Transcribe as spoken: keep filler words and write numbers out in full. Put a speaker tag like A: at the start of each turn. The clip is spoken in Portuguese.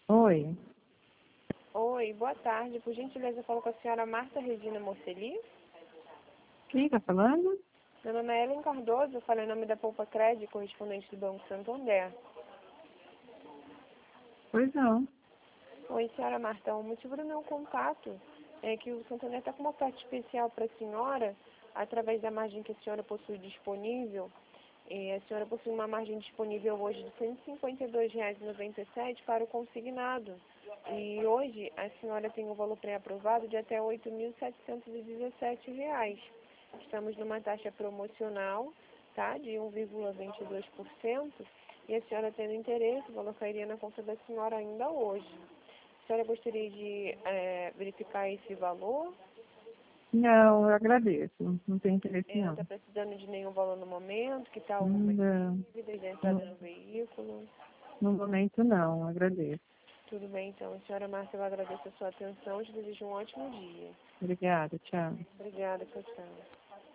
A: Oi,
B: Oi, boa tarde. Por gentileza, eu falo com a senhora Marta Regina Morceli.
A: quem está falando?
B: Meu nome é Ellen Cardoso, eu falo em nome da Poupa Crédito, correspondente do Banco Santander.
A: Pois não.
B: Oi, senhora Marta, o motivo do meu contato é que o Santander está com uma oferta especial para a senhora, através da margem que a senhora possui disponível. E a senhora possui uma margem disponível hoje de cento e cinquenta e dois reais e noventa e sete centavos para o consignado. E hoje a senhora tem um valor pré-aprovado de até oito mil setecentos e dezessete reais. Estamos numa taxa promocional, tá, de um vírgula vinte e dois por cento. E a senhora tendo interesse, o valor cairia na conta da senhora ainda hoje. A senhora gostaria de é, verificar esse valor?
A: Não, eu agradeço. Não tem interesse,
B: É, não
A: não.
B: está precisando de nenhum valor no momento? Que tal algumas
A: Não,
B: dívidas da entrada
A: no,
B: no veículo?
A: no momento, não. Agradeço.
B: Tudo bem, então. Senhora Márcia, eu agradeço a sua atenção e te desejo um ótimo dia.
A: Obrigada, tchau.
B: Obrigada, tchau, tchau.